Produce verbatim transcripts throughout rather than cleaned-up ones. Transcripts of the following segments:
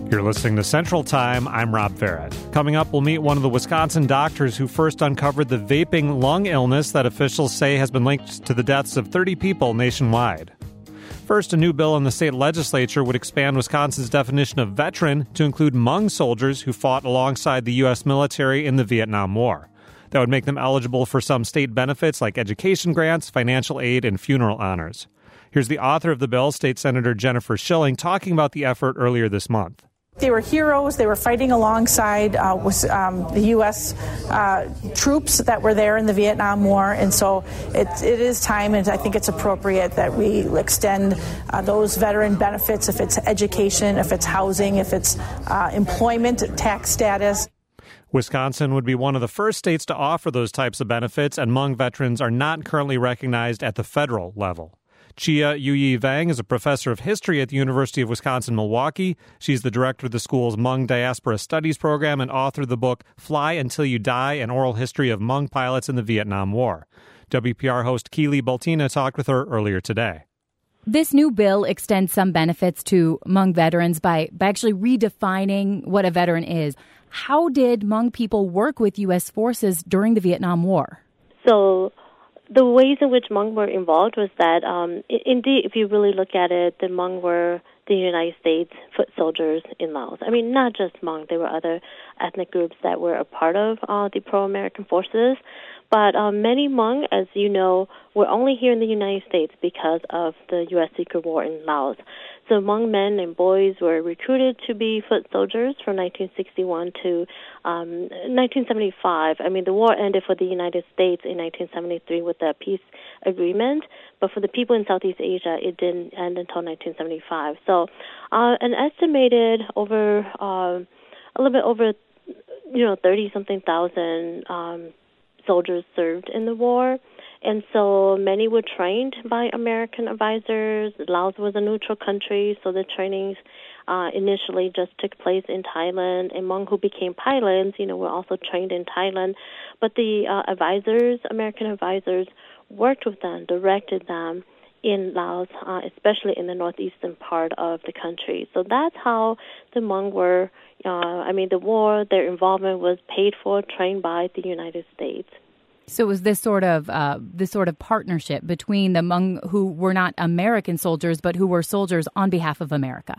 You're listening to Central Time. I'm Rob Farrett. Coming up, we'll meet one of the Wisconsin doctors who first uncovered the vaping lung illness that officials say has been linked to the deaths of thirty people nationwide. First, a new bill in the state legislature would expand Wisconsin's definition of veteran to include Hmong soldiers who fought alongside the U S military in the Vietnam War. That would make them eligible for some state benefits like education grants, financial aid, and funeral honors. Here's the author of the bill, State Senator Jennifer Schilling, talking about the effort earlier this month. They were heroes. They were fighting alongside uh, was, um, the U S uh, troops that were there in the Vietnam War. And so it, it is time, and I think it's appropriate that we extend uh, those veteran benefits, if it's education, if it's housing, if it's uh, employment, tax status. Wisconsin would be one of the first states to offer those types of benefits, and Hmong veterans are not currently recognized at the federal level. Chia Yu-Yi Vang is a professor of history at the University of Wisconsin-Milwaukee. She's the director of the school's Hmong Diaspora Studies program and author of the book Fly Until You Die, An Oral History of Hmong Pilots in the Vietnam War. W P R host Keely Baltina talked with her earlier today. This new bill extends some benefits to Hmong veterans by, by actually redefining what a veteran is. How did Hmong people work with U S forces during the Vietnam War? So the ways in which Hmong were involved was that, um, indeed, if you really look at it, the Hmong were the United States foot soldiers in Laos. I mean, not just Hmong. There were other ethnic groups that were a part of uh, the pro-American forces. But um, many Hmong, as you know, were only here in the United States because of the U S secret war in Laos. So Hmong men and boys were recruited to be foot soldiers from nineteen sixty-one to um, nineteen seventy-five. I mean, the war ended for the United States in nineteen seventy-three with the peace agreement, but for the people in Southeast Asia, it didn't end until nineteen seventy-five. So uh, an estimated over, uh, a little bit over, you know, thirty-something thousand um, soldiers served in the war. And so many were trained by American advisors. Laos was a neutral country, so the trainings uh, initially just took place in Thailand. And Hmong who became pilots, you know, were also trained in Thailand. But the uh, advisors, American advisors, worked with them, directed them in Laos, uh, especially in the northeastern part of the country. So that's how the Hmong were, uh, I mean, the war, their involvement was paid for, trained by the United States. So it was this sort of uh, this sort of partnership between the Hmong who were not American soldiers, but who were soldiers on behalf of America.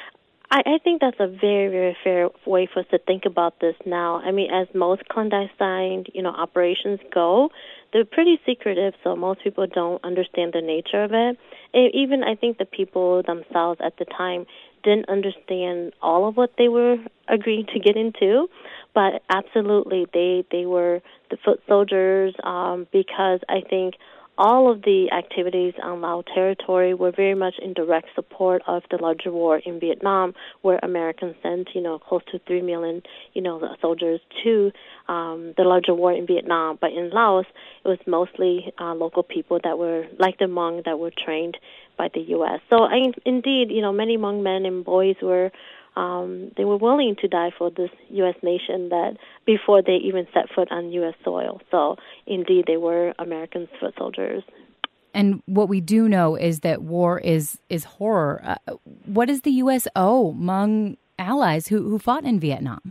I, I think that's a very, very fair way for us to think about this now. I mean, as most clandestine, you know, operations go, they're pretty secretive, so most people don't understand the nature of it. And even I think the people themselves at the time didn't understand all of what they were agreeing to get into. But absolutely, they, they were the foot soldiers um, because I think all of the activities on Lao territory were very much in direct support of the larger war in Vietnam, where Americans sent, you know, close to three million, you know, soldiers to um, the larger war in Vietnam. But in Laos, it was mostly uh, local people that were, like the Hmong, that were trained by the U S. So I, indeed, you know, many Hmong men and boys were Um, they were willing to die for this U S nation that before they even set foot on U S soil. So, indeed, they were American foot soldiers. And what we do know is that war is is horror. Uh, what does the U S owe Hmong allies who, who fought in Vietnam?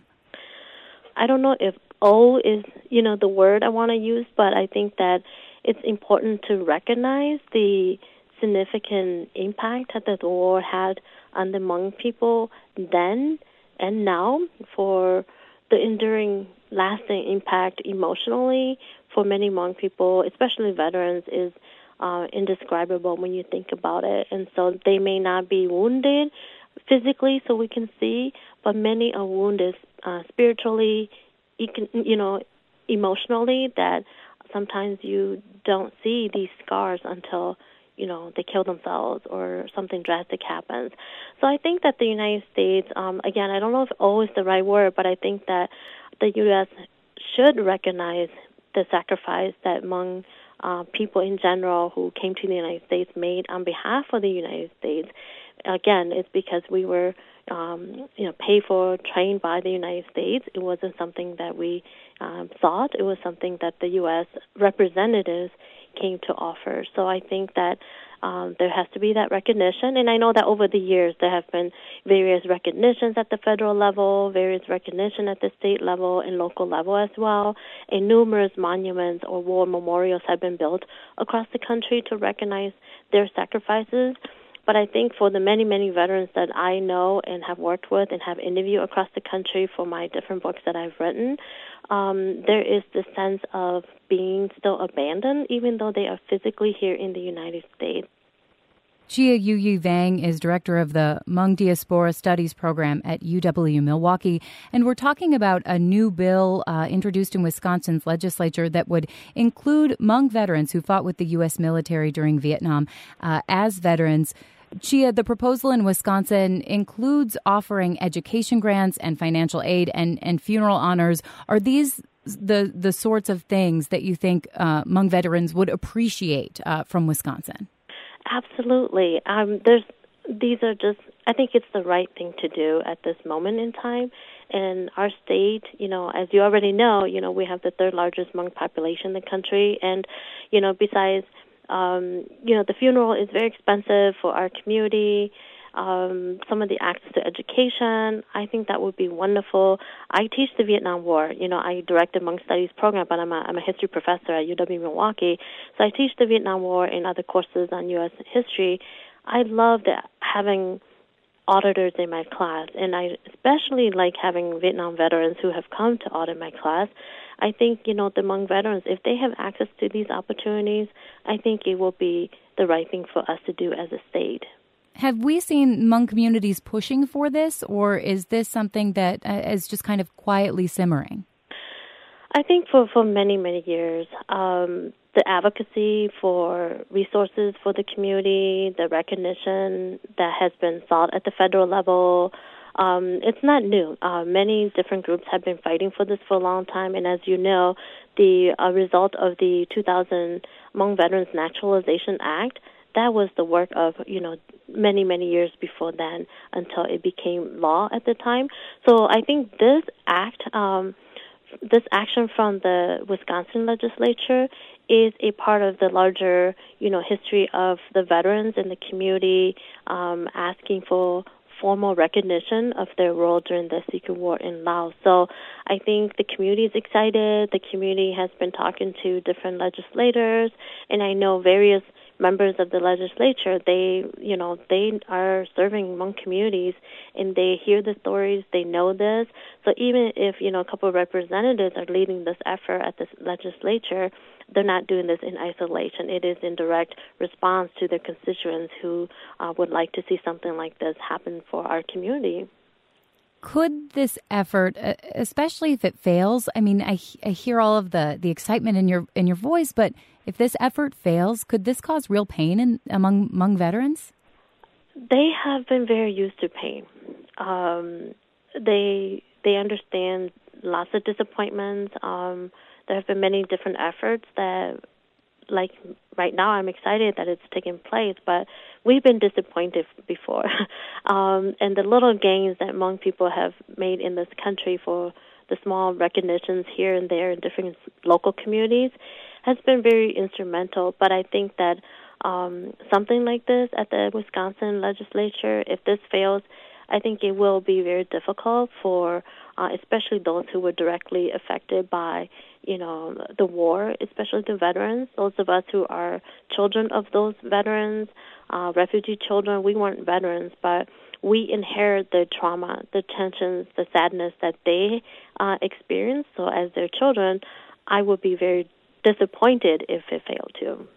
I don't know if "owe" is, you know, the word I want to use, but I think that it's important to recognize the significant impact that the war had on the Hmong people then and now, for the enduring, lasting impact emotionally for many Hmong people, especially veterans, is uh, indescribable when you think about it. And so they may not be wounded physically, so we can see, but many are wounded uh, spiritually, you know, emotionally, that sometimes you don't see these scars until, you know, they kill themselves or something drastic happens. So I think that the United States, um, again, I don't know if "owe" is the right word, but I think that the U S should recognize the sacrifice that Hmong uh, people in general who came to the United States made on behalf of the United States. Again, it's because we were, um, you know, paid for, trained by the United States. It wasn't something that we um, sought. It was something that the U S representatives came to offer. So I think that Um, there has to be that recognition, and I know that over the years there have been various recognitions at the federal level, various recognition at the state level and local level as well, and numerous monuments or war memorials have been built across the country to recognize their sacrifices. But I think for the many, many veterans that I know and have worked with and have interviewed across the country for my different books that I've written, um, there is this sense of being still abandoned, even though they are physically here in the United States. Chia Yu Vang is director of the Hmong Diaspora Studies program at U W-Milwaukee, and we're talking about a new bill uh, introduced in Wisconsin's legislature that would include Hmong veterans who fought with the U S military during Vietnam uh, as veterans. Chia, the proposal in Wisconsin includes offering education grants and financial aid and, and funeral honors. Are these the the sorts of things that you think uh, Hmong veterans would appreciate uh, from Wisconsin? Absolutely. Um, there's these are just, I think it's the right thing to do at this moment in time. And our state, you know, as you already know, you know, we have the third largest Hmong population in the country. And, you know, besides, um, you know, the funeral is very expensive for our community. Um, some of the access to education, I think that would be wonderful. I teach the Vietnam War. You know, I direct the Hmong Studies program, but I'm a, I'm a history professor at U W-Milwaukee. So I teach the Vietnam War and other courses on U S history. I love that having auditors in my class, and I especially like having Vietnam veterans who have come to audit my class. I think, you know, the Hmong veterans, if they have access to these opportunities, I think it will be the right thing for us to do as a state. Have we seen Hmong communities pushing for this, or is this something that uh, is just kind of quietly simmering? I think for, for many, many years, um, the advocacy for resources for the community, the recognition that has been sought at the federal level, um, it's not new. Uh, many different groups have been fighting for this for a long time, and as you know, the uh, result of the two thousand Hmong Veterans Naturalization Act, that was the work of, you know, many, many years before then until it became law at the time. So I think this act, um, this action from the Wisconsin legislature is a part of the larger, you know, history of the veterans in the community um, asking for formal recognition of their role during the Secret War in Laos. So I think the community is excited. The community has been talking to different legislators, and I know various members of the legislature, they, you know, they are serving Hmong communities, and they hear the stories, they know this. So even if, you know, a couple of representatives are leading this effort at the legislature, they're not doing this in isolation. It is in direct response to their constituents who uh, would like to see something like this happen for our community. Could this effort, especially if it fails, I mean, I, I hear all of the, the excitement in your in your voice, but if this effort fails, could this cause real pain in, among among veterans? They have been very used to pain. Um, they they understand lots of disappointments. Um, there have been many different efforts that, like right now, I'm excited that it's taking place, but we've been disappointed before. um, and the little gains that Hmong people have made in this country for the small recognitions here and there in different local communities has been very instrumental. But I think that um, something like this at the Wisconsin legislature, if this fails, I think it will be very difficult for uh, especially those who were directly affected by, you know, the war, especially the veterans, those of us who are children of those veterans, uh, refugee children. We weren't veterans, but we inherit the trauma, the tensions, the sadness that they uh, experienced. So as their children, I would be very disappointed if it failed to.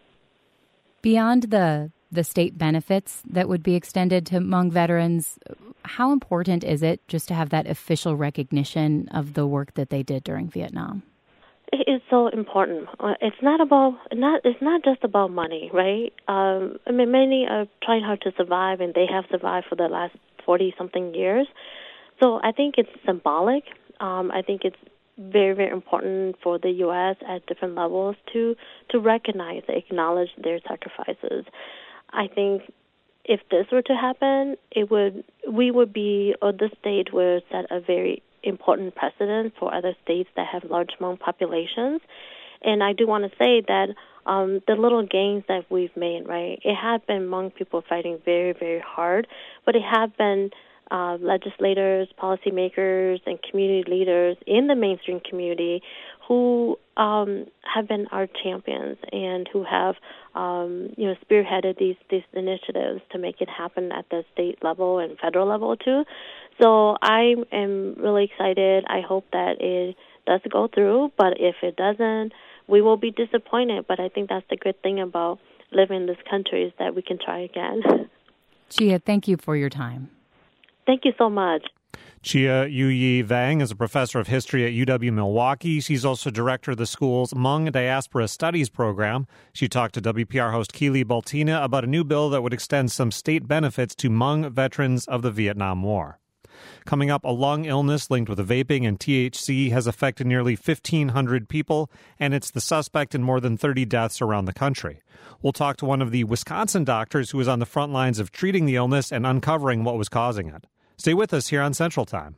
Beyond the the state benefits that would be extended to Hmong veterans, how important is it just to have that official recognition of the work that they did during Vietnam? It is so important. Uh, it's not about not. It's not just about money, right? Um, I mean, many are trying hard to survive, and they have survived for the last forty something years. So I think it's symbolic. Um, I think it's very, very important for the U S at different levels to to recognize, acknowledge their sacrifices. I think if this were to happen, it would we would be, or the state would set a very important precedent for other states that have large Hmong populations. And I do want to say that um, the little gains that we've made, right? It had been Hmong people fighting very, very hard, but it had been uh, legislators, policymakers, and community leaders in the mainstream community who um, have been our champions and who have, um, you know, spearheaded these these initiatives to make it happen at the state level and federal level too. So I am really excited. I hope that it does go through, but if it doesn't, we will be disappointed. But I think that's the good thing about living in this country is that we can try again. Chia, thank you for your time. Thank you so much. Chia Yu-Yi Vang is a professor of history at U W-Milwaukee. She's also director of the school's Hmong Diaspora Studies program. She talked to W P R host Keely Baltina about a new bill that would extend some state benefits to Hmong veterans of the Vietnam War. Coming up, a lung illness linked with vaping and T H C has affected nearly fifteen hundred people, and it's the suspect in more than thirty deaths around the country. We'll talk to one of the Wisconsin doctors who was on the front lines of treating the illness and uncovering what was causing it. Stay with us here on Central Time.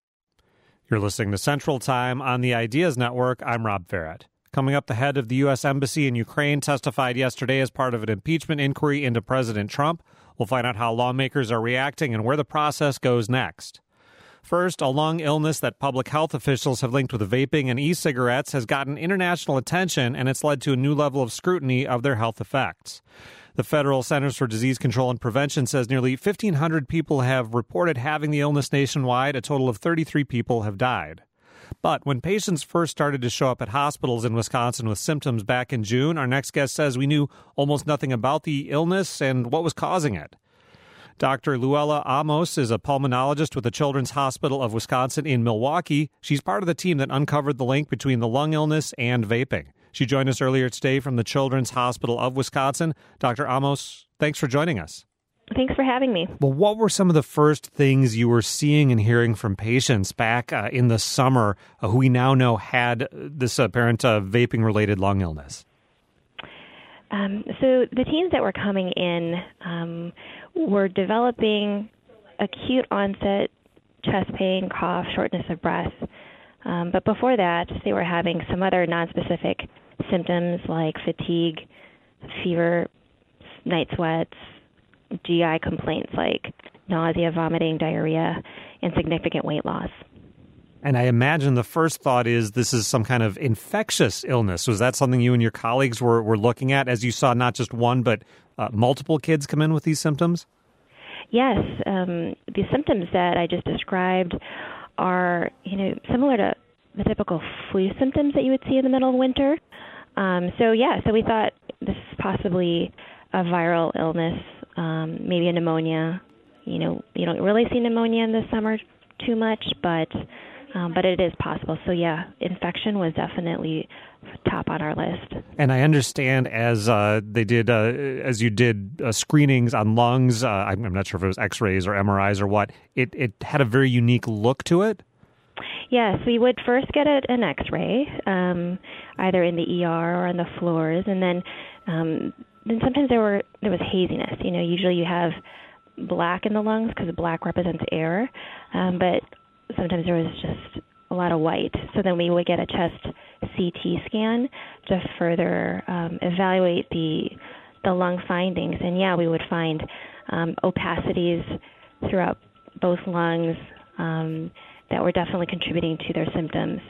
You're listening to Central Time on the Ideas Network. I'm Rob Ferret. Coming up, the head of the U S Embassy in Ukraine testified yesterday as part of an impeachment inquiry into President Trump. We'll find out how lawmakers are reacting and where the process goes next. First, a lung illness that public health officials have linked with vaping and e-cigarettes has gotten international attention, and it's led to a new level of scrutiny of their health effects. The Federal Centers for Disease Control and Prevention says nearly fifteen hundred people have reported having the illness nationwide. A total of thirty-three people have died. But when patients first started to show up at hospitals in Wisconsin with symptoms back in June, our next guest says we knew almost nothing about the illness and what was causing it. Doctor Luella Amos is a pulmonologist with the Children's Hospital of Wisconsin in Milwaukee. She's part of the team that uncovered the link between the lung illness and vaping. She joined us earlier today from the Children's Hospital of Wisconsin. Doctor Amos, thanks for joining us. Thanks for having me. Well, what were some of the first things you were seeing and hearing from patients back uh, in the summer uh, who we now know had this apparent uh, vaping-related lung illness? Um, so the teams that were coming in um, were developing acute onset chest pain, cough, shortness of breath. Um, but before that, they were having some other nonspecific symptoms like fatigue, fever, night sweats, G I complaints like nausea, vomiting, diarrhea, and significant weight loss. And I imagine the first thought is this is some kind of infectious illness. Was that something you and your colleagues were, were looking at as you saw not just one but uh, multiple kids come in with these symptoms? Yes. Um, the symptoms that I just described are, you know, similar to the typical flu symptoms that you would see in the middle of winter. Um, so, yeah, so we thought this is possibly a viral illness, um, maybe a pneumonia. You know, you don't really see pneumonia in the summer too much, but um, but it is possible. So, yeah, infection was definitely top on our list. And I understand as uh, they did, uh, as you did uh, screenings on lungs, uh, I'm, I'm not sure if it was x-rays or M R Is or what, it, it had a very unique look to it? Yes, we would first get a, an x-ray, um, either in the E R or on the floors, and then um, then sometimes there were there was haziness. You know, usually you have black in the lungs because black represents air, um, but sometimes there was just a lot of white. So then we would get a chest C T scan to further um, evaluate the the lung findings. And yeah, we would find um, opacities throughout both lungs um, that were definitely contributing to their symptoms.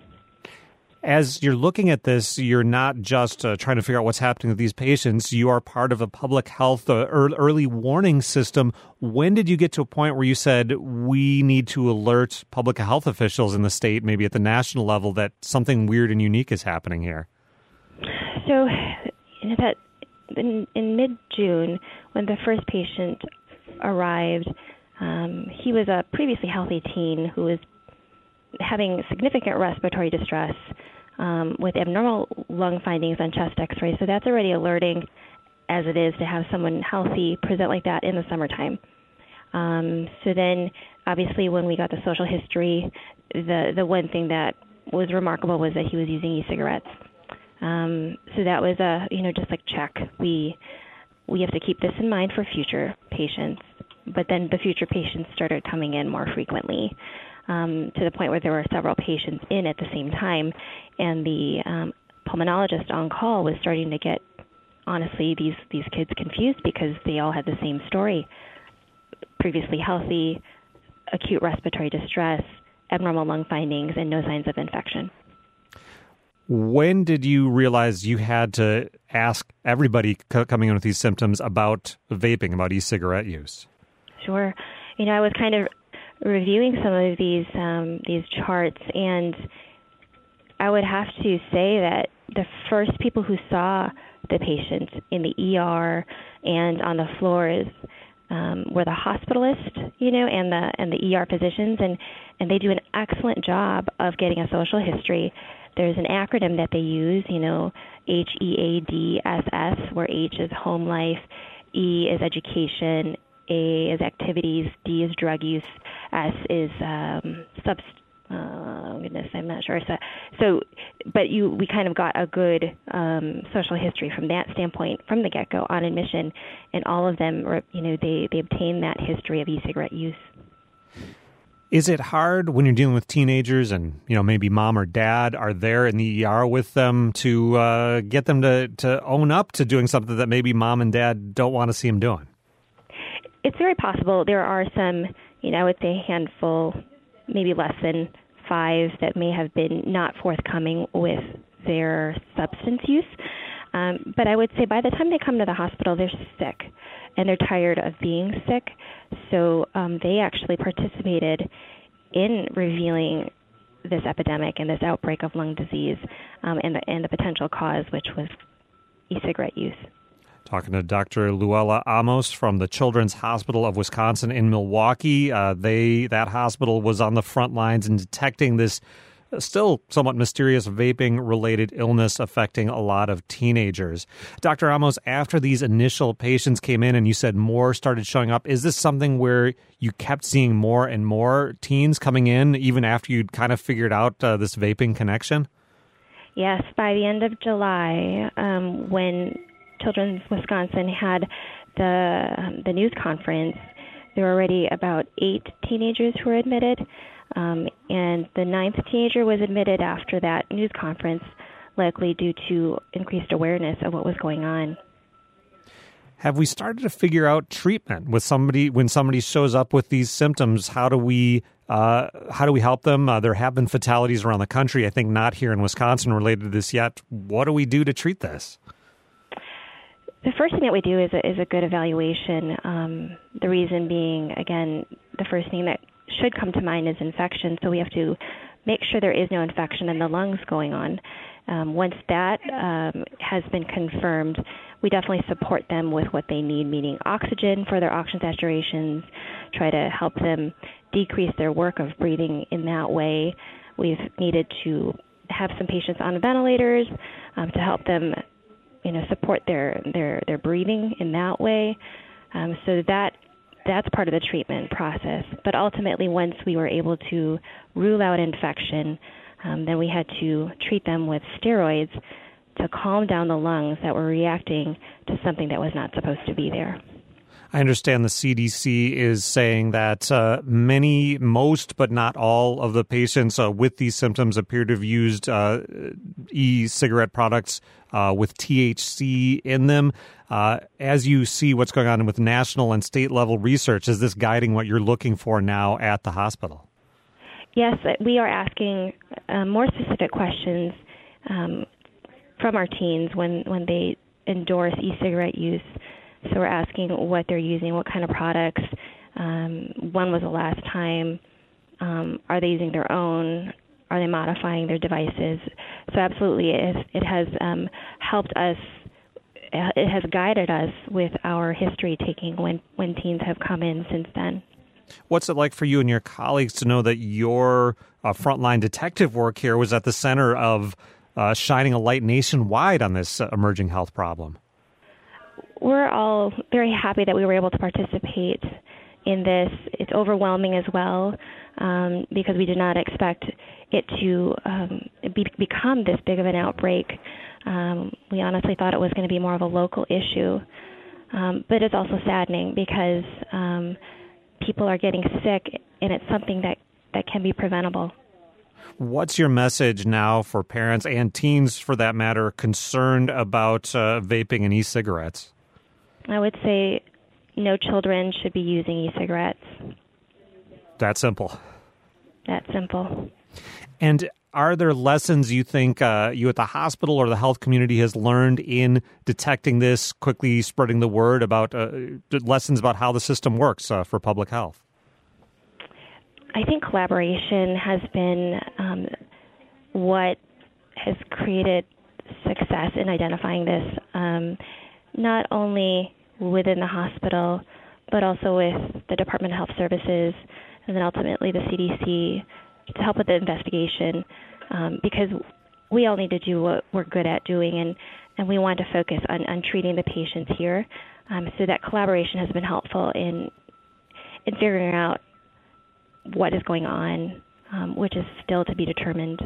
As you're looking at this, you're not just uh, trying to figure out what's happening with these patients. You are part of a public health uh, early warning system. When did you get to a point where you said we need to alert public health officials in the state, maybe at the national level, that something weird and unique is happening here? So, you know, that in, in mid-June, when the first patient arrived, um, he was a previously healthy teen who was having significant respiratory distress um, with abnormal lung findings on chest x-ray. So that's already alerting as it is to have someone healthy present like that in the summertime. Um, so then, obviously, when we got the social history, the, the one thing that was remarkable was that he was using e-cigarettes. Um, so that was a, you know, just like check. We, we have to keep this in mind for future patients. But then the future patients started coming in more frequently. Um, to the point where there were several patients in at the same time, and the um, pulmonologist on call was starting to get, honestly, these, these kids confused because they all had the same story. Previously healthy, acute respiratory distress, abnormal lung findings, and no signs of infection. When did you realize you had to ask everybody c- coming in with these symptoms about vaping, about e-cigarette use? Sure. You know, I was kind of reviewing some of these um, these charts, and I would have to say that the first people who saw the patient in the E R and on the floors um, were the hospitalists, you know, and the and the E R physicians, and, and they do an excellent job of getting a social history. There's an acronym that they use, you know, H E A D S S, where H is home life, E is education, A is activities, D is drug use, S is um, subst. Oh goodness, I'm not sure. So, so, but you, we kind of got a good um, social history from that standpoint from the get-go on admission, and all of them, were, you know, they they obtained that history of e-cigarette use. Is it hard when you're dealing with teenagers and, you know, maybe mom or dad are there in the E R with them to uh, get them to, to own up to doing something that maybe mom and dad don't want to see them doing? It's very possible. There are some, you know, I would say a handful, maybe less than five, that may have been not forthcoming with their substance use. Um, but I would say by the time they come to the hospital, they're sick and they're tired of being sick. So um, they actually participated in revealing this epidemic and this outbreak of lung disease um, and, the, and the potential cause, which was e-cigarette use. Talking to Doctor Luella Amos from the Children's Hospital of Wisconsin in Milwaukee. Uh, they that hospital was on the front lines in detecting this still somewhat mysterious vaping-related illness affecting a lot of teenagers. Doctor Amos, after these initial patients came in and you said more started showing up, is this something where you kept seeing more and more teens coming in even after you'd kind of figured out uh, this vaping connection? Yes, by the end of July, um, when Children's Wisconsin had the um, the news conference, there were already about eight teenagers who were admitted. Um, and the ninth teenager was admitted after that news conference, likely due to increased awareness of what was going on. Have we started to figure out treatment with somebody when somebody shows up with these symptoms? How do we uh, how do we help them? Uh, there have been fatalities around the country. I think not here in Wisconsin related to this yet. What do we do to treat this? The first thing that we do is a, is a good evaluation. Um, the reason being, again, the first thing that should come to mind is infection, so we have to make sure there is no infection in the lungs going on. Um, once that um, has been confirmed, we definitely support them with what they need, meaning oxygen for their oxygen saturations, try to help them decrease their work of breathing in that way. We've needed to have some patients on ventilators um, to help them, you know, support their, their, their breathing in that way. Um, so that That's part of the treatment process. But ultimately, once we were able to rule out infection, um, then we had to treat them with steroids to calm down the lungs that were reacting to something that was not supposed to be there. I understand the C D C is saying that uh, many, most, but not all of the patients uh, with these symptoms appear to have used uh, e-cigarette products uh, with T H C in them. Uh, as you see what's going on with national and state level research, is this guiding what you're looking for now at the hospital? Yes, we are asking uh, more specific questions um, from our teens when, when they endorse e-cigarette use. So we're asking what they're using, what kind of products, um, when was the last time, um, are they using their own, are they modifying their devices? So absolutely, it has, it has um, helped us, it has guided us with our history taking when, when teens have come in since then. What's it like for you and your colleagues to know that your uh, frontline detective work here was at the center of uh, shining a light nationwide on this uh, emerging health problem? We're all very happy that we were able to participate in this. It's overwhelming as well um, because we did not expect it to um, be, become this big of an outbreak. Um, we honestly thought it was going to be more of a local issue. Um, but it's also saddening because um, people are getting sick, and it's something that, that can be preventable. What's your message now for parents and teens, for that matter, concerned about uh, vaping and e-cigarettes? I would say no children should be using e-cigarettes. That simple. That simple. And are there lessons you think uh, you at the hospital or the health community has learned in detecting this, quickly spreading the word about uh, lessons about how the system works uh, for public health? I think collaboration has been um, what has created success in identifying this, um, not only within the hospital, but also with the Department of Health Services, and then ultimately the C D C to help with the investigation, um, because we all need to do what we're good at doing, and, and we want to focus on, on treating the patients here. Um, so that collaboration has been helpful in in figuring out what is going on, um, which is still to be determined.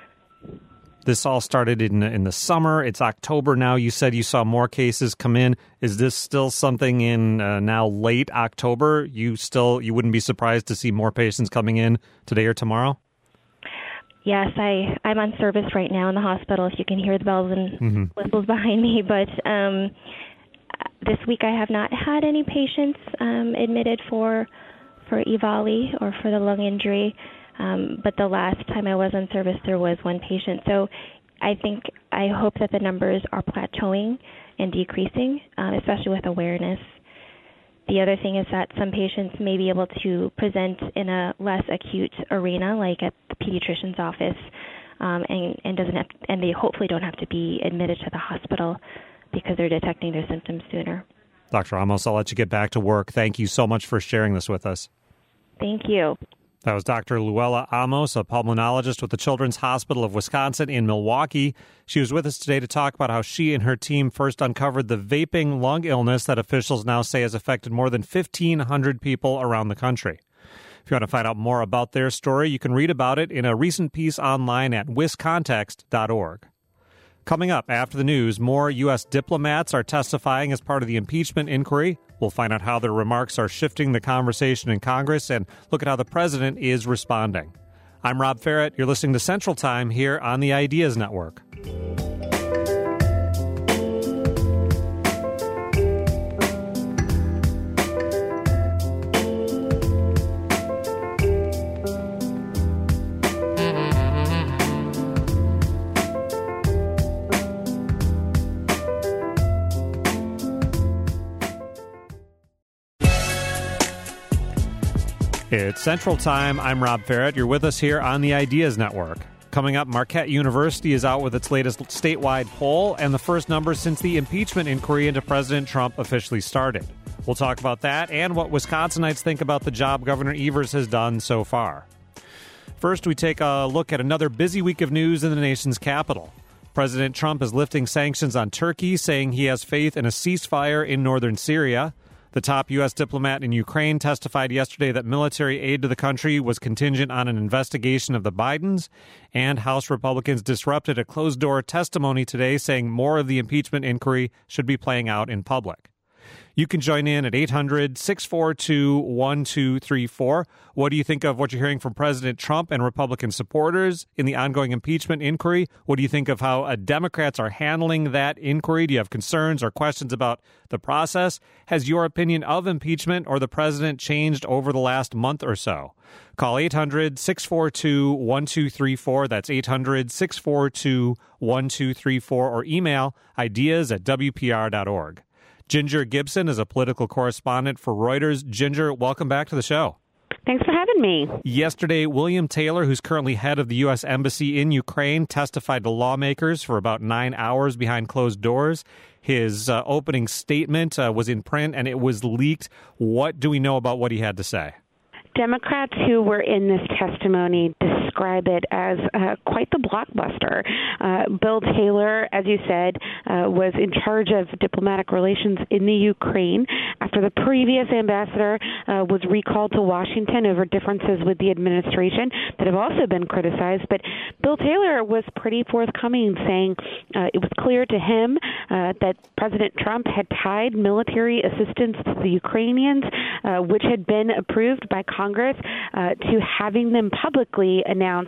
This all started in in the summer. It's October now. You said you saw more cases come in. Is this still something in uh, now late October? You still you wouldn't be surprised to see more patients coming in today or tomorrow? Yes, I, I'm on service right now in the hospital, if you can hear the bells and mm-hmm. whistles behind me. But um, this week I have not had any patients um, admitted for for EVALI or for the lung injury, um, but the last time I was on service, there was one patient. So I think, I hope that the numbers are plateauing and decreasing, um, especially with awareness. The other thing is that some patients may be able to present in a less acute arena, like at the pediatrician's office, um, and, and doesn't have, and they hopefully don't have to be admitted to the hospital because they're detecting their symptoms sooner. Doctor Amos, I'll let you get back to work. Thank you so much for sharing this with us. Thank you. That was Doctor Luella Amos, a pulmonologist with the Children's Hospital of Wisconsin in Milwaukee. She was with us today to talk about how she and her team first uncovered the vaping lung illness that officials now say has affected more than fifteen hundred people around the country. If you want to find out more about their story, you can read about it in a recent piece online at wiscontext dot org. Coming up after the news, more U S diplomats are testifying as part of the impeachment inquiry. We'll find out how their remarks are shifting the conversation in Congress and look at how the president is responding. I'm Rob Ferrett. You're listening to Central Time here on the Ideas Network. It's Central Time. I'm Rob Ferrett. You're with us here on the Ideas Network. Coming up, Marquette University is out with its latest statewide poll and the first number since the impeachment inquiry into President Trump officially started. We'll talk about that and what Wisconsinites think about the job Governor Evers has done so far. First, we take a look at another busy week of news in the nation's capital. President Trump is lifting sanctions on Turkey, saying he has faith in a ceasefire in northern Syria. The top U S diplomat in Ukraine testified yesterday that military aid to the country was contingent on an investigation of the Bidens, and House Republicans disrupted a closed-door testimony today saying more of the impeachment inquiry should be playing out in public. You can join in at eight hundred, six four two, one two three four. What do you think of what you're hearing from President Trump and Republican supporters in the ongoing impeachment inquiry? What do you think of how uh, Democrats are handling that inquiry? Do you have concerns or questions about the process? Has your opinion of impeachment or the president changed over the last month or so? Call eight hundred, six four two, one two three four. That's eight hundred, six four two, one two three four, or email ideas at w p r dot org. Ginger Gibson is a political correspondent for Reuters. Ginger, welcome back to the show. Thanks for having me. Yesterday, William Taylor, who's currently head of the U S Embassy in Ukraine, testified to lawmakers for about nine hours behind closed doors. His uh, opening statement uh, was in print, and it was leaked. What do we know about what he had to say? Democrats who were in this testimony describe it as uh, quite the blockbuster. Uh, Bill Taylor, as you said, uh, was in charge of diplomatic relations in the Ukraine after the previous ambassador uh, was recalled to Washington over differences with the administration that have also been criticized. But Bill Taylor was pretty forthcoming, saying uh, it was clear to him uh, that President Trump had tied military assistance to the Ukrainians, uh, which had been approved by Congress, uh, to having them publicly announce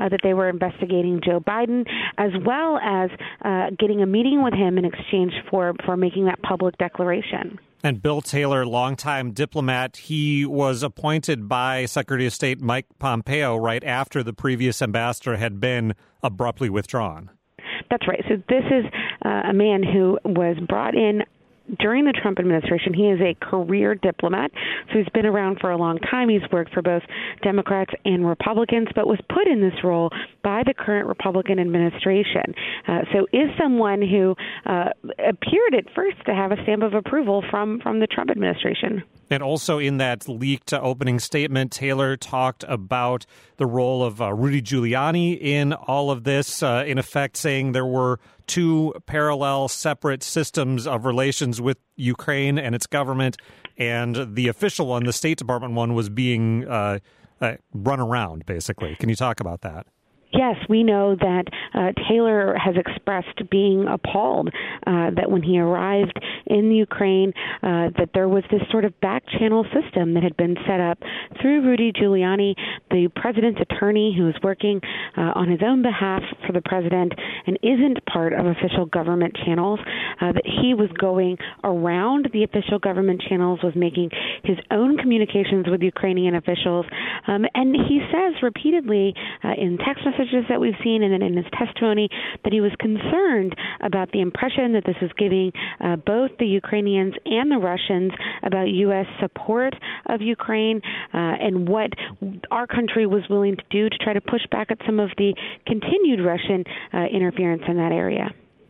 uh, that they were investigating Joe Biden, as well as uh, getting a meeting with him in exchange for, for making that public declaration. And Bill Taylor, longtime diplomat, he was appointed by Secretary of State Mike Pompeo right after the previous ambassador had been abruptly withdrawn. That's right. So this is uh, a man who was brought in during the Trump administration. He is a career diplomat, so he's been around for a long time. He's worked for both Democrats and Republicans, but was put in this role by the current Republican administration. Uh, so is someone who uh, appeared at first to have a stamp of approval from, from the Trump administration. And also in that leaked opening statement, Taylor talked about the role of uh, Rudy Giuliani in all of this, uh, in effect saying there were two parallel separate systems of relations with Ukraine and its government, and the official one, the State Department one, was being uh, uh, run around, basically. Can you talk about that? Yes, we know that uh, Taylor has expressed being appalled uh, that when he arrived in Ukraine, uh, that there was this sort of back channel system that had been set up through Rudy Giuliani, the president's attorney who is working uh, on his own behalf for the president and isn't part of official government channels, uh, that he was going around the official government channels, was making his own communications with Ukrainian officials. Um, and he says repeatedly uh, in text messages that we've seen and then in his testimony that he was concerned about the impression that this is giving uh, both the Ukrainians and the Russians about U S support of Ukraine uh, and what our country was willing to do to try to push back at some of the continued Russian uh, interference in that area.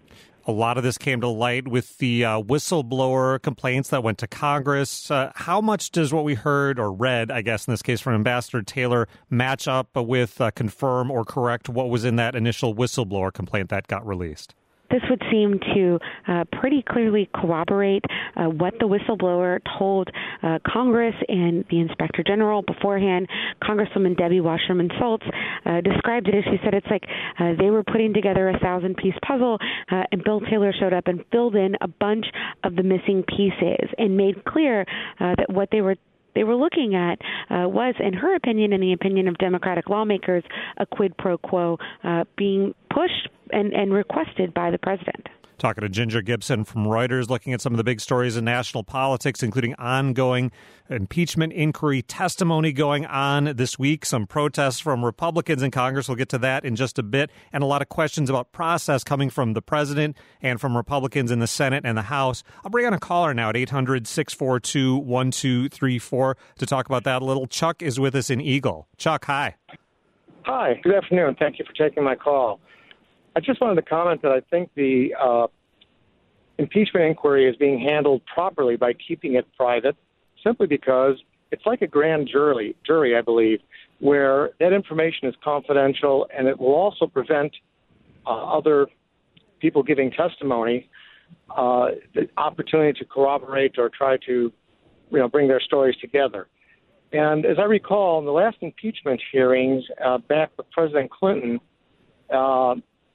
A lot of this came to light with the uh, whistleblower complaints that went to Congress. Uh, how much does what we heard or read, I guess in this case from Ambassador Taylor, match up with, uh, confirm or correct what was in that initial whistleblower complaint that got released? This would seem to uh, pretty clearly corroborate uh, what the whistleblower told uh, Congress and the Inspector General beforehand. Congresswoman Debbie Wasserman Schultz uh, described it as she said it's like uh, they were putting together a thousand-piece puzzle, uh, and Bill Taylor showed up and filled in a bunch of the missing pieces and made clear uh, that what they were they were looking at uh, was, in her opinion and the opinion of Democratic lawmakers, a quid pro quo uh, being pushed and, and requested by the president. Talking to Ginger Gibson from Reuters, looking at some of the big stories in national politics, including ongoing impeachment inquiry testimony going on this week, some protests from Republicans in Congress. We'll get to that in just a bit, and a lot of questions about process coming from the president and from Republicans in the Senate and the House. I'll bring on a caller now at eight hundred, six four two, one two three four to talk about that a little. Chuck is with us in Eagle. Chuck, hi. Hi, good afternoon. Thank you for taking my call. I just wanted to comment that I think the uh, impeachment inquiry is being handled properly by keeping it private, simply because it's like a grand jury, jury, I believe, where that information is confidential, and it will also prevent uh, other people giving testimony uh, the opportunity to corroborate or try to, you know, bring their stories together. And as I recall, in the last impeachment hearings uh, back with President Clinton, uh,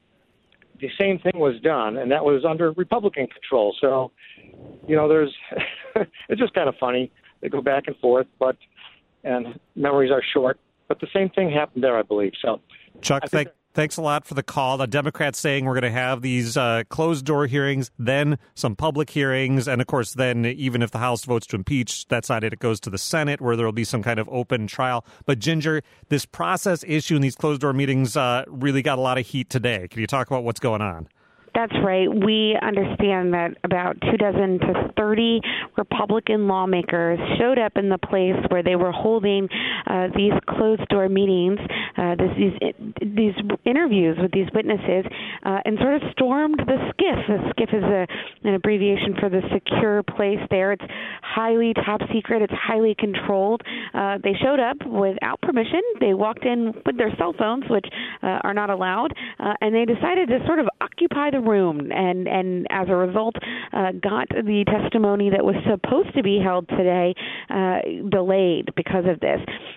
the same thing was done, and that was under Republican control. So, you know, there's it's just kind of funny. They go back and forth, but and memories are short. But the same thing happened there, I believe. So, Chuck, thank, thanks a lot for the call. The Democrats saying we're going to have these uh, closed-door hearings, then some public hearings, and, of course, then even if the House votes to impeach, that's not it. It goes to the Senate, where there will be some kind of open trial. But, Ginger, this process issue in these closed-door meetings uh, really got a lot of heat today. Can you talk about what's going on? That's right. We understand that about two dozen to thirty Republican lawmakers showed up in the place where they were holding uh, these closed-door meetings, uh, this, these these interviews with these witnesses, uh, and sort of stormed the SCIF. The SCIF is a, an abbreviation for the secure place there. It's highly top secret. It's highly controlled. Uh, they showed up without permission. They walked in with their cell phones, which uh, are not allowed, uh, and they decided to sort of occupy the room, and, and as a result, uh, got the testimony that was supposed to be held today uh, delayed because of this.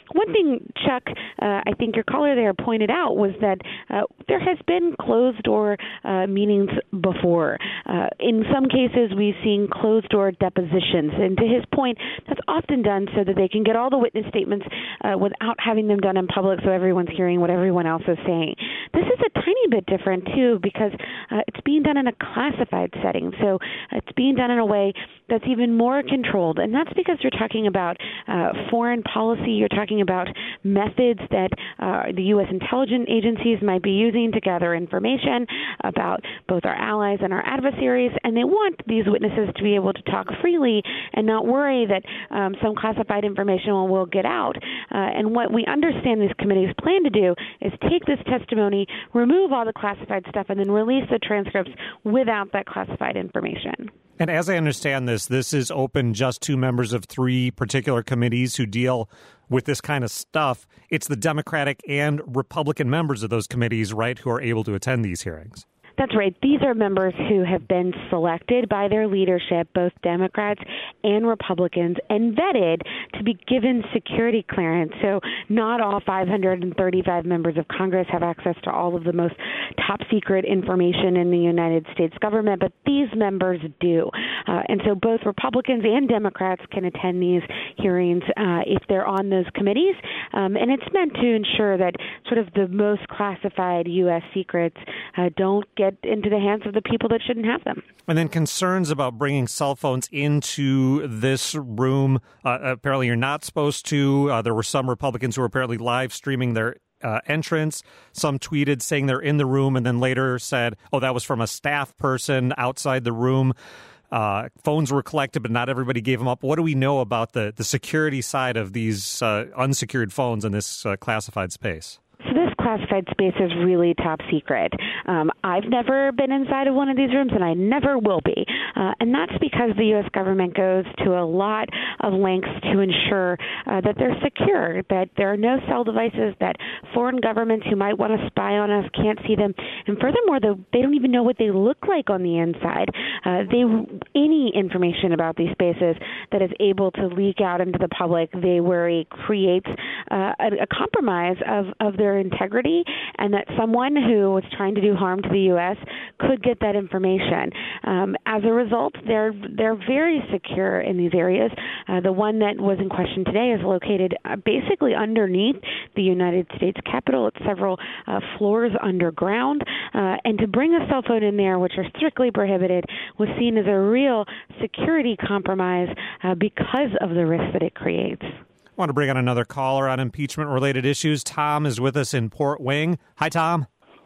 one thing, Chuck, uh, I think your caller there pointed out was that uh, there has been closed-door uh, meetings before. Uh, in some cases, we've seen closed-door depositions. And to his point, that's often done so that they can get all the witness statements uh, without having them done in public so everyone's hearing what everyone else is saying. This is a tiny bit different, too, because uh, it's being done in a classified setting. So it's being done in a way that's even more controlled. And that's because you're talking about uh, foreign policy. You're talking about methods that uh, the U S intelligence agencies might be using to gather information about both our allies and our adversaries. And they want these witnesses to be able to talk freely and not worry that um, some classified information will, will get out. Uh, and what we understand these committees plan to do is take this testimony, remove all the classified stuff, and then release the transcripts without that classified information. And as I understand this, this is open just to members of three particular committees who deal with this kind of stuff. It's the Democratic and Republican members of those committees, right, who are able to attend these hearings. That's right. These are members who have been selected by their leadership, both Democrats and Republicans, and vetted to be given security clearance. So not all five hundred thirty-five members of Congress have access to all of the most top secret information in the United States government, but these members do. Uh, and so both Republicans and Democrats can attend these hearings uh, if they're on those committees. Um, and it's meant to ensure that sort of the most classified U S secrets uh, don't get into the hands of the people that shouldn't have them. And then concerns about bringing cell phones into this room. Uh, apparently you're not supposed to. Uh, there were some Republicans who were apparently live streaming their uh, entrance. Some tweeted saying they're in the room and then later said, oh, that was from a staff person outside the room. Uh, phones were collected, but not everybody gave them up. What do we know about the, the security side of these uh, unsecured phones in this uh, classified space? So this classified space is really top secret. Um, I've never been inside of one of these rooms, and I never will be. Uh, and that's because the U S government goes to a lot of lengths to ensure uh, that they're secure, that there are no cell devices, that foreign governments who might want to spy on us can't see them. And furthermore, the, they don't even know what they look like on the inside. Uh, they any information about these spaces that is able to leak out into the public, they worry creates uh, a, a compromise of, of their integrity, and that someone who was trying to do harm to the U S could get that information. Um, as a result, they're they're very secure in these areas. Uh, the one that was in question today is located uh, basically underneath the United States Capitol. It's several uh, floors underground, uh, and to bring a cell phone in there, which are strictly prohibited, was seen as a real security compromise uh, because of the risk that it creates. I want to bring on another caller on impeachment-related issues. Tom is with us in Port Wing. Hi, Tom.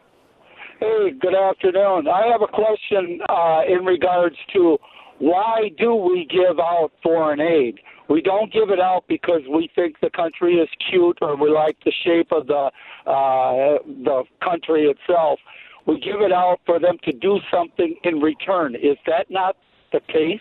Hey, good afternoon. I have a question uh, in regards to why do we give out foreign aid? We don't give it out because we think the country is cute or we like the shape of the uh, the country itself. We give it out for them to do something in return. Is that not the case?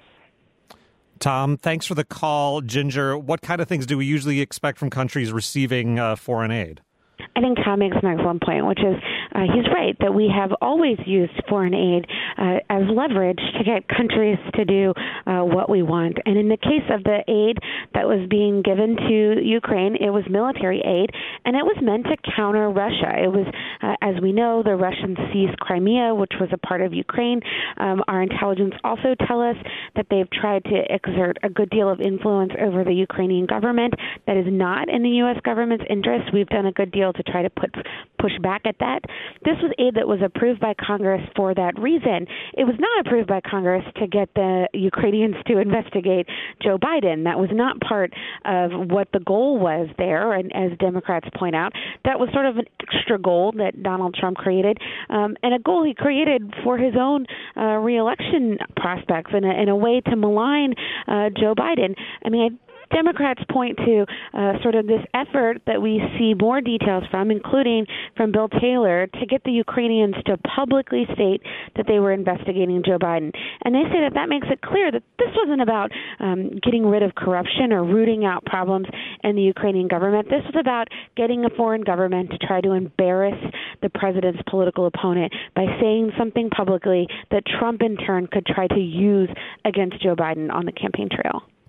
Tom, thanks for the call. Ginger, what kind of things do we usually expect from countries receiving uh, foreign aid? I think Tom makes an excellent point, which is uh, he's right that we have always used foreign aid uh, as leverage to get countries to do uh, what we want. And in the case of the aid that was being given to Ukraine, it was military aid, and it was meant to counter Russia. It was, uh, as we know, the Russians seized Crimea, which was a part of Ukraine. Um, our intelligence also tell us that they've tried to exert a good deal of influence over the Ukrainian government. That is not in the U S government's interest. We've done a good deal to try to put push back at that. This was aid that was approved by Congress for that reason. It was not approved by Congress to get the Ukrainians to investigate Joe Biden. That was not part of what the goal was there, and as Democrats point out, that was sort of an extra goal that Donald Trump created, um, and a goal he created for his own uh, reelection prospects in a, in a way to malign uh, Joe Biden. I mean, I Democrats point to uh, sort of this effort that we see more details from, including from Bill Taylor, to get the Ukrainians to publicly state that they were investigating Joe Biden. And they say that that makes it clear that this wasn't about um, getting rid of corruption or rooting out problems in the Ukrainian government. This was about getting a foreign government to try to embarrass the president's political opponent by saying something publicly that Trump in turn could try to use against Joe Biden on the campaign trail.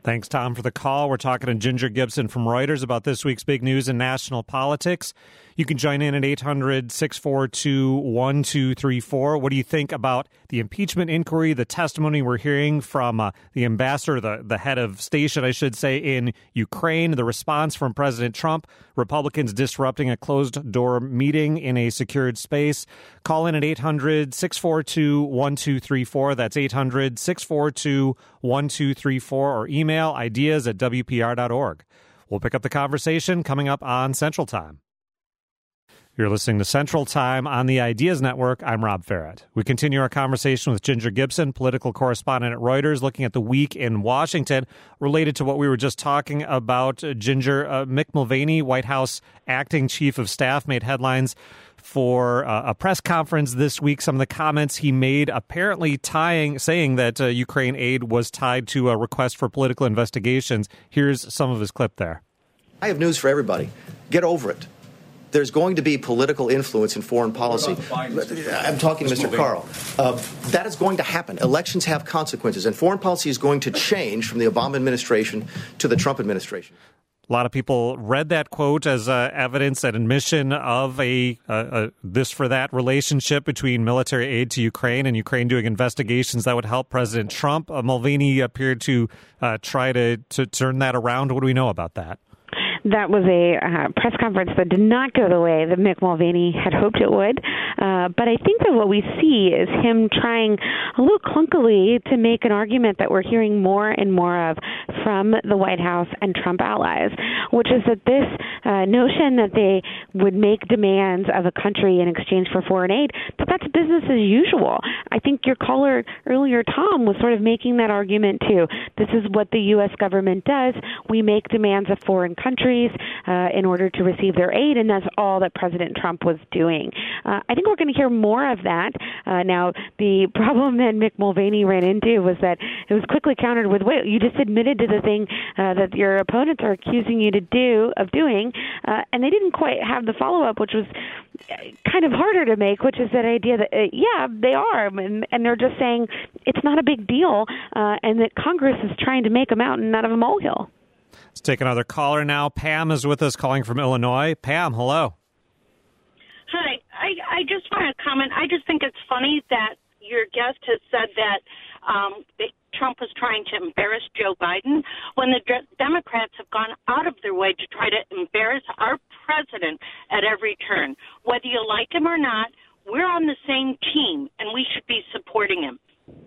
Thanks, Tom, for the call. We're talking to Ginger Gibson from Reuters about this week's big news in national politics. You can join in at eight hundred, six four two, one two three four. What do you think about the impeachment inquiry, the testimony we're hearing from uh, the ambassador, the, the head of station, I should say, in Ukraine, the response from President Trump, Republicans disrupting a closed-door meeting in a secured space? Call in at eight hundred, six four two, one two three four. That's eight hundred, six four two, one two three four, or email ideas at w p r dot org. We'll pick up the conversation coming up on Central Time. You're listening to Central Time on the Ideas Network. I'm Rob Farrett. We continue our conversation with Ginger Gibson, political correspondent at Reuters, looking at the week in Washington related to what we were just talking about. Uh, Ginger, uh, Mick Mulvaney, White House acting chief of staff, made headlines for uh, a press conference this week. Some of the comments he made apparently tying, saying that uh, Ukraine aid was tied to a request for political investigations. Here's some of his clip there. I have news for everybody. Get over it. There's going to be political influence in foreign policy. I'm talking to Mister Carl. Uh, that is going to happen. Elections have consequences, and foreign policy is going to change from the Obama administration to the Trump administration. A lot of people read that quote as uh, evidence, an admission of a, a, a this for that relationship between military aid to Ukraine and Ukraine doing investigations that would help President Trump. Uh, Mulvaney appeared to uh, try to, to turn that around. What do we know about that? That was a uh, press conference that did not go the way that Mick Mulvaney had hoped it would. Uh, but I think that what we see is him trying a little clunkily to make an argument that we're hearing more and more of from the White House and Trump allies, which is that this uh, notion that they would make demands of a country in exchange for foreign aid, that that's business as usual. I think your caller earlier, Tom, was sort of making that argument too. This is what the U S government does. We make demands of foreign countries Uh, in order to receive their aid, and that's all that President Trump was doing. Uh, I think we're going to hear more of that. Uh, now, the problem that Mick Mulvaney ran into was that it was quickly countered with, wait, you just admitted to the thing uh, that your opponents are accusing you to do of doing, uh, and they didn't quite have the follow-up, which was kind of harder to make, which is that idea that, uh, yeah, they are, and, and they're just saying it's not a big deal, uh, and that Congress is trying to make a mountain out of a molehill. Let's take another caller now. Pam is with us, calling from Illinois. Pam, hello. Hi. I, I just want to comment. I just think it's funny that your guest has said that um, Trump was trying to embarrass Joe Biden when the de- Democrats have gone out of their way to try to embarrass our president at every turn. Whether you like him or not, we're on the same team, and we should be supporting him.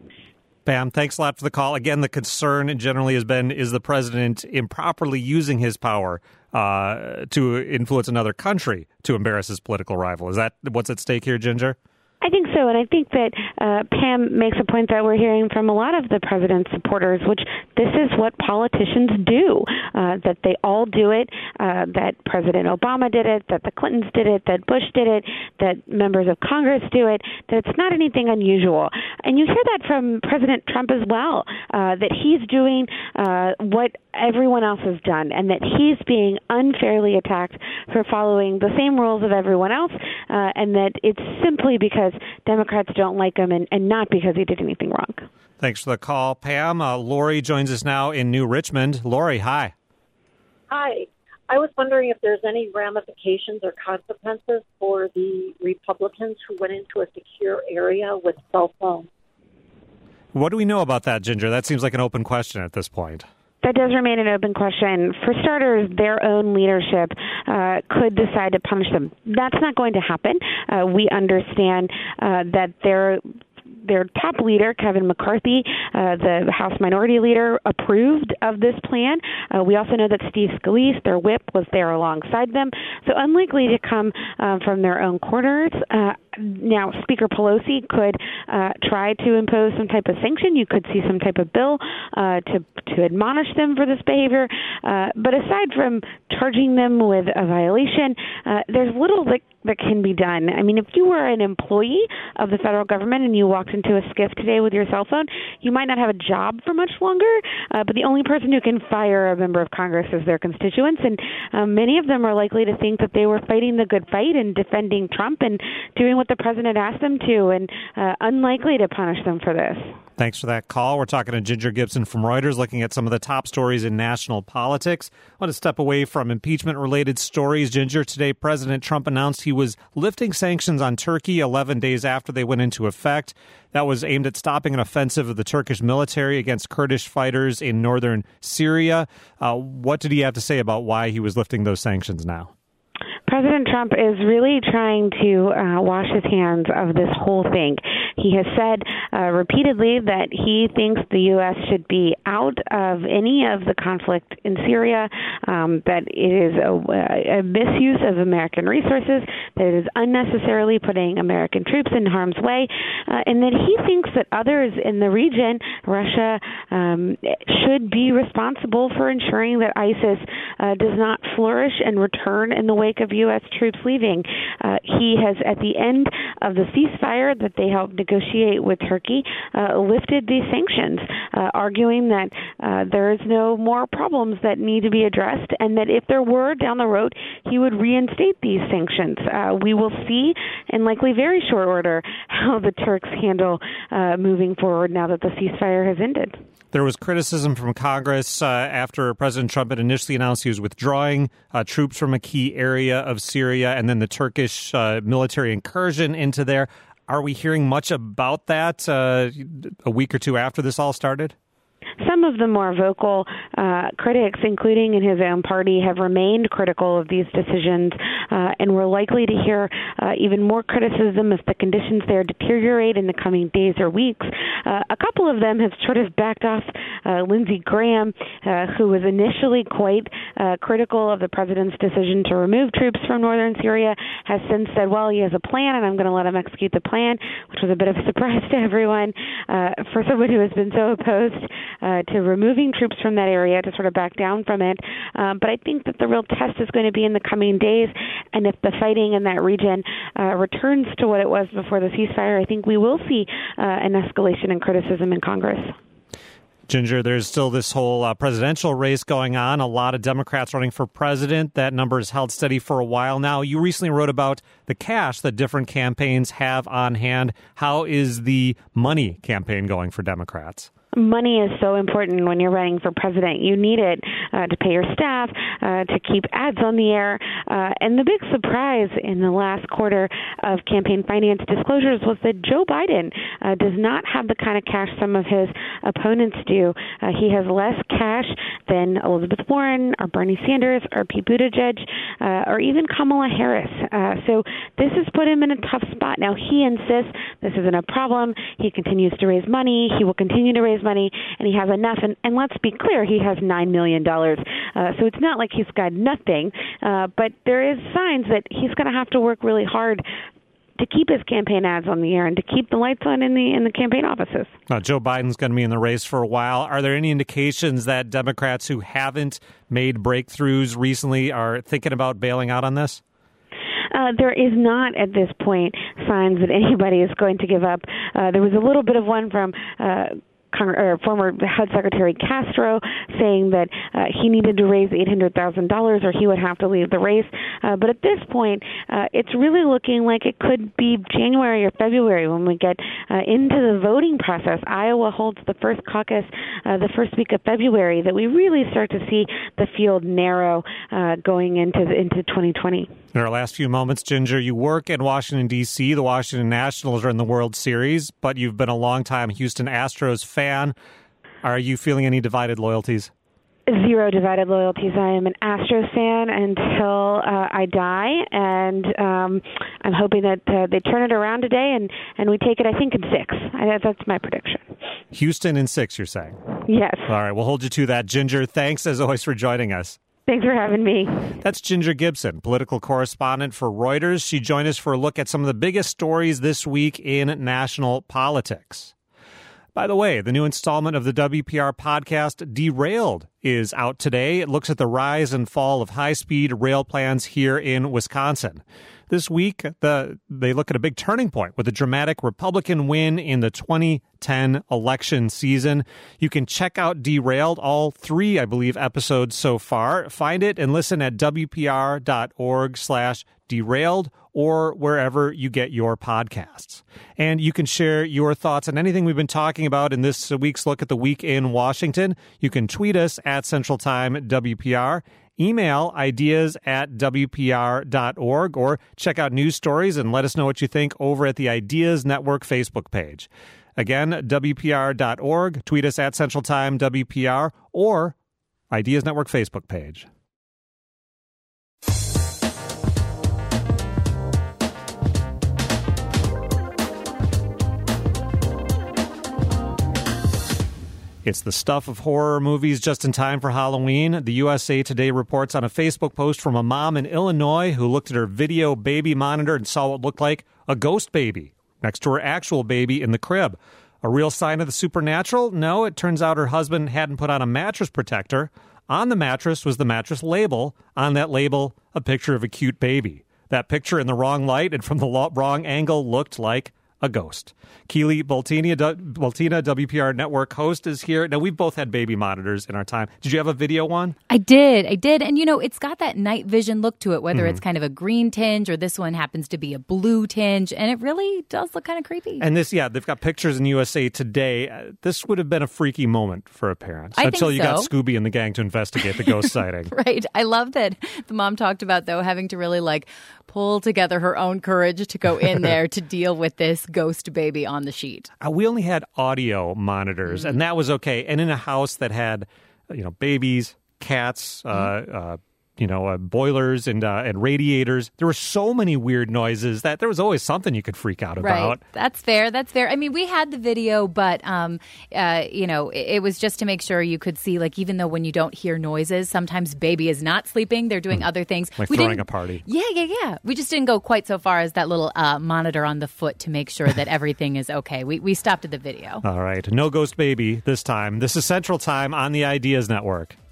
Pam, thanks a lot for the call. Again, the concern generally has been, is the president improperly using his power uh, to influence another country to embarrass his political rival? Is that what's at stake here, Ginger? I think so, and I think that uh, Pam makes a point that we're hearing from a lot of the president's supporters, which this is what politicians do, uh, that they all do it, uh, that President Obama did it, that the Clintons did it, that Bush did it, that members of Congress do it, that it's not anything unusual. And you hear that from President Trump as well, uh, that he's doing uh, what everyone else has done, and that he's being unfairly attacked for following the same rules of everyone else, uh, and that it's simply because Democrats don't like him and, and not because he did anything wrong. Thanks for the call, Pam. Uh, Lori joins us now in New Richmond. Lori, hi. Hi. I was wondering if there's any ramifications or consequences for the Republicans who went into a secure area with cell phones. What do we know about that, Ginger? That seems like an open question at this point. That does remain an open question. For starters, their own leadership uh, could decide to punish them. That's not going to happen. Uh, we understand uh, that their their top leader, Kevin McCarthy, uh, the House Minority Leader, approved of this plan. Uh, we also know that Steve Scalise, their whip, was there alongside them. So unlikely to come uh, from their own quarters. Uh, Now, Speaker Pelosi could uh, try to impose some type of sanction. You could see some type of bill uh, to to admonish them for this behavior. Uh, but aside from charging them with a violation, uh, there's little that, that can be done. I mean, if you were an employee of the federal government and you walked into a skiff today with your cell phone, you might not have a job for much longer, uh, but the only person who can fire a member of Congress is their constituents. And um, many of them are likely to think that they were fighting the good fight and defending Trump and doing what what the president asked them to, and uh, unlikely to punish them for this. Thanks for that call. We're talking to Ginger Gibson from Reuters, looking at some of the top stories in national politics. I want to step away from impeachment-related stories. Ginger, today President Trump announced he was lifting sanctions on Turkey eleven days after they went into effect. That was aimed at stopping an offensive of the Turkish military against Kurdish fighters in northern Syria. Uh, what did he have to say about why he was lifting those sanctions now? President Trump is really trying to uh, wash his hands of this whole thing. He has said uh, repeatedly that he thinks the U S should be out of any of the conflict in Syria, um, that it is a, a misuse of American resources, that it is unnecessarily putting American troops in harm's way, uh, and that he thinks that others in the region, Russia, um, should be responsible for ensuring that ISIS uh, does not flourish and return in the wake of U S troops leaving. Uh, he has, at the end of the ceasefire that they helped negotiate with Turkey, uh, lifted these sanctions, uh, arguing that uh, there is no more problems that need to be addressed, and that if there were down the road, he would reinstate these sanctions. Uh, we will see in likely very short order how the Turks handle uh, moving forward now that the ceasefire has ended. There was criticism from Congress uh, after President Trump had initially announced he was withdrawing uh, troops from a key area of Syria and then the Turkish uh, military incursion into there. Are we hearing much about that uh, a week or two after this all started? Some of the more vocal uh, critics, including in his own party, have remained critical of these decisions, uh, and we're likely to hear uh, even more criticism if the conditions there deteriorate in the coming days or weeks. Uh, a couple of them have sort of backed off. Uh, Lindsey Graham, uh, who was initially quite uh, critical of the president's decision to remove troops from northern Syria, has since said, well, he has a plan, and I'm going to let him execute the plan, which was a bit of a surprise to everyone. Uh, for someone who has been so opposed Uh, to removing troops from that area, to sort of back down from it. Um, but I think that the real test is going to be in the coming days. And if the fighting in that region uh, returns to what it was before the ceasefire, I think we will see uh, an escalation in criticism in Congress. Ginger, there's still this whole uh, presidential race going on. A lot of Democrats running for president. That number has held steady for a while now. You recently wrote about the cash that different campaigns have on hand. How is the money campaign going for Democrats? Money is so important when you're running for president. You need it uh, to pay your staff, uh, to keep ads on the air. Uh, and the big surprise in the last quarter of campaign finance disclosures was that Joe Biden uh, does not have the kind of cash some of his opponents do. Uh, he has less cash than Elizabeth Warren or Bernie Sanders or Pete Buttigieg uh, or even Kamala Harris. Uh, so this has put him in a tough spot. Now, he insists this isn't a problem. He continues to raise money. He will continue to raise money, and he has enough. And, and let's be clear, he has nine million dollars. Uh, so it's not like he's got nothing, uh, but there is signs that he's going to have to work really hard to keep his campaign ads on the air and to keep the lights on in the in the campaign offices. Now, Joe Biden's going to be in the race for a while. Are there any indications that Democrats who haven't made breakthroughs recently are thinking about bailing out on this? Uh, there is not, at this point, signs that anybody is going to give up. Uh, there was a little bit of one from uh, Cong- or former H U D Secretary Castro saying that uh, he needed to raise eight hundred thousand dollars or he would have to leave the race. Uh, but at this point, uh, it's really looking like it could be January or February when we get uh, into the voting process. Iowa holds the first caucus uh, the first week of February, that we really start to see the field narrow uh, going into the, into twenty twenty. In our last few moments, Ginger, you work in Washington, D C The Washington Nationals are in the World Series, but you've been a longtime Houston Astros fan. Are you feeling any divided loyalties? Zero divided loyalties. I am an Astros fan until uh, I die, and um, I'm hoping that uh, they turn it around today, and, and we take it, I think, in six. I, that's my prediction. Houston in six, you're saying? Yes. All right, we'll hold you to that. Ginger, thanks as always for joining us. Thanks for having me. That's Ginger Gibson, political correspondent for Reuters. She joined us for a look at some of the biggest stories this week in national politics. By the way, the new installment of the W P R podcast, Derailed, is out today. It looks at the rise and fall of high-speed rail plans here in Wisconsin. This week, the they look at a big turning point with a dramatic Republican win in the twenty ten election season. You can check out Derailed, all three, I believe, episodes so far. Find it and listen at W P R dot org slash derailed or wherever you get your podcasts. And you can share your thoughts on anything we've been talking about in this week's Look at the Week in Washington. You can tweet us at Central Time W P R. Email ideas at W P R dot org or check out news stories and let us know what you think over at the Ideas Network Facebook page. Again, W P R dot org, tweet us at Central Time W P R or Ideas Network Facebook page. It's the stuff of horror movies just in time for Halloween. The U S A Today reports on a Facebook post from a mom in Illinois who looked at her video baby monitor and saw what looked like a ghost baby next to her actual baby in the crib. A real sign of the supernatural? No, it turns out her husband hadn't put on a mattress protector. On the mattress was the mattress label. On that label, a picture of a cute baby. That picture in the wrong light and from the lo- wrong angle looked like a ghost. Keely Boltina, Boltina, W P R Network host, is here. Now, we've both had baby monitors in our time. Did you have a video one? I did. I did. And, you know, it's got that night vision look to it, whether Mm-hmm. it's kind of a green tinge or this one happens to be a blue tinge. And it really does look kind of creepy. And this, yeah, they've got pictures in U S A Today. Uh, this would have been a freaky moment for a parent I until think you got so. Scooby and the gang to investigate the ghost sighting. Right. I love that the mom talked about, though, having to really, like, pull together her own courage to go in there to deal with this ghost baby on the sheet. Uh, we only had audio monitors, Mm-hmm. and that was okay. And in a house that had, you know, babies, cats, Mm-hmm. uh, uh, you know, uh, boilers and uh, and radiators, there were so many weird noises that there was always something you could freak out Right. about. That's fair. That's fair. I mean, we had the video, but, um, uh, you know, it, it was just to make sure you could see, like, even though when you don't hear noises, sometimes baby is not sleeping. They're doing other things. Like we throwing didn't- a party. Yeah, yeah, yeah. We just didn't go quite so far as that little uh, monitor on the foot to make sure that everything is okay. We, we stopped at the video. All right. No ghost baby this time. This is Central Time on the Ideas Network.